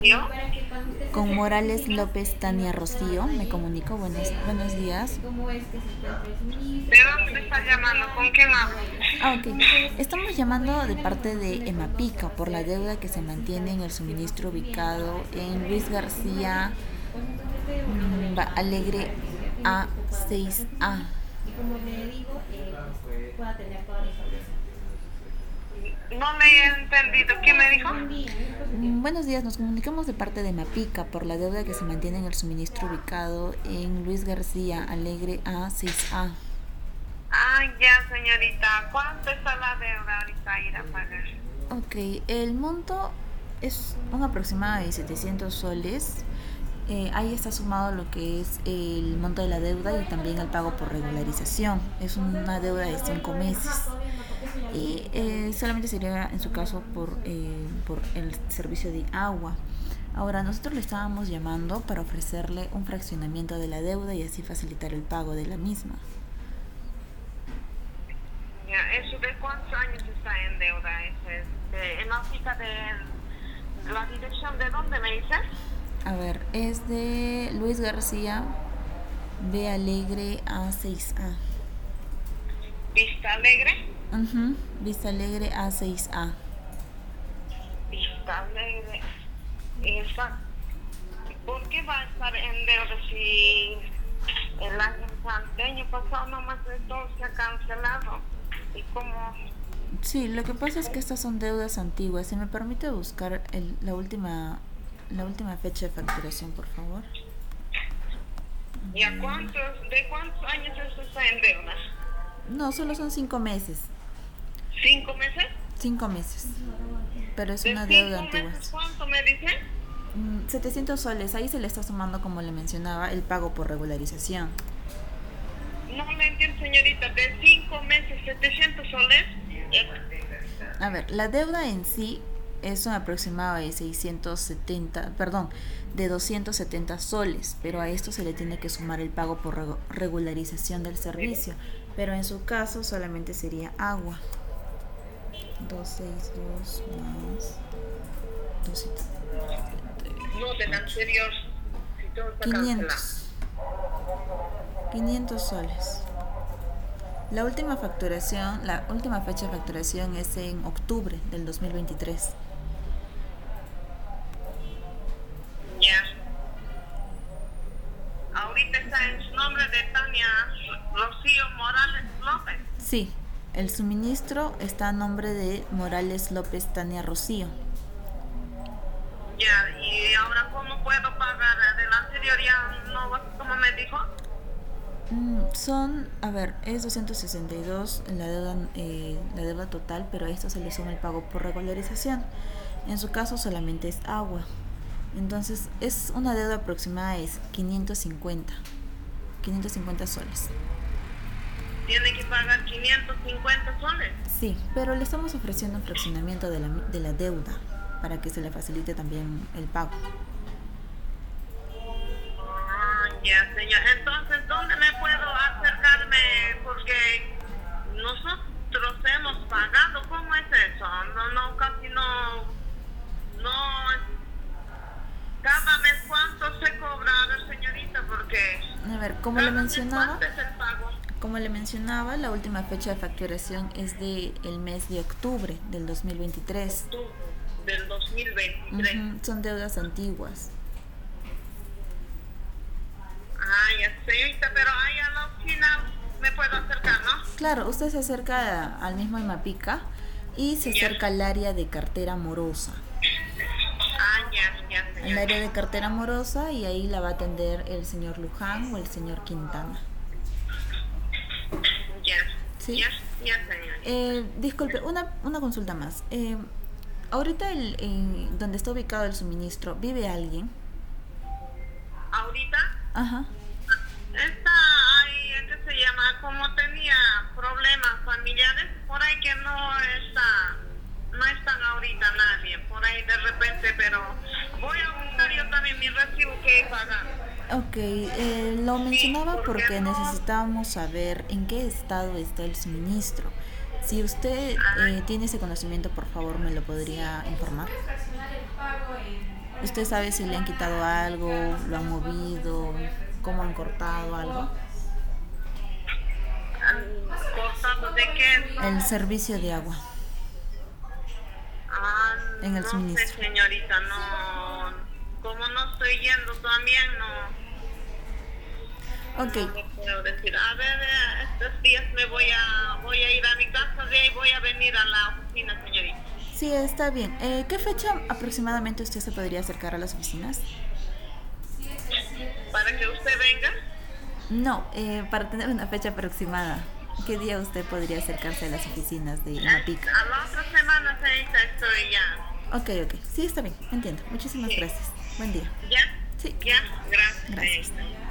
¿Yo? Con Morales López Tania Rocío, me comunico. Buenos días. ¿De dónde me estás llamando? ¿Con quién hablo? Ok. Estamos llamando de parte de Emapica por la deuda que se mantiene en el suministro ubicado en Luis García Alegre A6A. No le he entendido. ¿Quién me dijo? Buenos días, nos comunicamos de parte de Mapica por la deuda que se mantiene en el suministro ubicado en Luis García Alegre A6A. Ah, ya, señorita. ¿Cuánto está la deuda ahorita ir a pagar? Ok, el monto es un aproximado de 700 soles. Ahí está sumado lo que es el monto de la deuda y también el pago por regularización. Es una deuda de 5 meses. Y solamente sería en su caso por el servicio de agua. Ahora, nosotros le estábamos llamando para ofrecerle un fraccionamiento de la deuda y así facilitar el pago de la misma. Ya, ¿eso de cuántos años está en deuda? En la cita de la dirección de dónde me dices? A ver, es de Luis García B. Alegre A6A. Vista Alegre. Vista Alegre A6A. Vista Alegre. Exacto. ¿Por qué va a estar en deuda si el año pasado nomás de todo se ha cancelado? ¿Y cómo? Sí, lo que pasa es que estas son deudas antiguas. Si me permite buscar la última fecha de facturación, por favor. ¿Y de cuántos años eso está en deuda? No, solo son 5 meses. ¿5 meses? 5 meses. Pero es ¿De una deuda cinco antigua. meses cuánto me dicen? 700 soles. Ahí se le está sumando, como le mencionaba, el pago por regularización. No me entiendo, señorita. ¿De 5 meses, 700 soles? A ver, la deuda en sí es un aproximado de 670, perdón, de 270 soles, pero a esto se le tiene que sumar el pago por regularización del servicio, pero en su caso solamente sería agua. 262 más 278. No, del anterior. Si todo está cancelado. 500. 500 soles. La última fecha de facturación es en octubre del 2023. Ya. Ahorita está en su nombre de Tania Rocío Morales López. Sí, el suministro está a nombre de Morales López Tania Rocío. Ya, y ahora ¿cómo puedo pagar? Del anterior ya no, ¿cómo me dijo? Es 262 la deuda total, pero a esto se le suma el pago por regularización. En su caso solamente es agua. Entonces es una deuda aproximada de 550 soles. Tiene que pagar 550 soles. Sí, pero le estamos ofreciendo un fraccionamiento de la deuda para que se le facilite también el pago. Ah, ya, señor. Entonces, ¿dónde me puedo acercarme? Porque nosotros hemos pagado. ¿Cómo es eso? No, casi no. Cada mes, ¿cuánto se cobra, a ver, señorita? Porque A ver, cada mes, ¿cuánto es el pago? como le mencionaba, la última fecha de facturación es del mes de octubre del 2023. Del 2023. Son deudas antiguas. Ah, ya sé, pero ahí a la oficina me puedo acercar, ¿no? Claro, usted se acerca al mismo Emapica y se acerca al área de cartera morosa. Ah, ya, señor. Al área de cartera morosa, y ahí la va a atender el señor Luján o el señor Quintana. Ya, ¿Sí? ya, señor. Disculpe, una consulta más. Ahorita donde está ubicado el suministro, ¿vive alguien? ¿Ahorita? Ajá. Está ahí, ¿qué se llama? Como tenía problemas familiares, por ahí que no están ahorita nadie, por ahí de repente, pero voy a buscar yo también mi recibo que he pagado. Ok, lo mencionaba porque no. necesitábamos saber en qué estado está el suministro. Si usted tiene ese conocimiento, por favor, me lo podría informar. ¿Usted sabe si le han quitado algo, lo han movido, cómo han cortado algo? ¿Cortado de qué? El servicio de agua Ah, en el no sé, suministro. señorita, no. Como no estoy yendo también, Ok, no le puedo decir. A ver, estos días voy a ir a mi casa, de ahí voy a venir a la oficina, señorita. sí, está bien. ¿Qué fecha aproximadamente usted se podría acercar a las oficinas? Para que usted venga. No, para tener una fecha aproximada. ¿Qué día usted podría acercarse a las oficinas de INAPIC? A la otra semana, señorita, estoy ya. Ok, ok. Sí, está bien. Entiendo. Muchísimas Sí. gracias. Buen día. ¿Ya? Sí, ¿Ya? Gracias, gracias. señorita.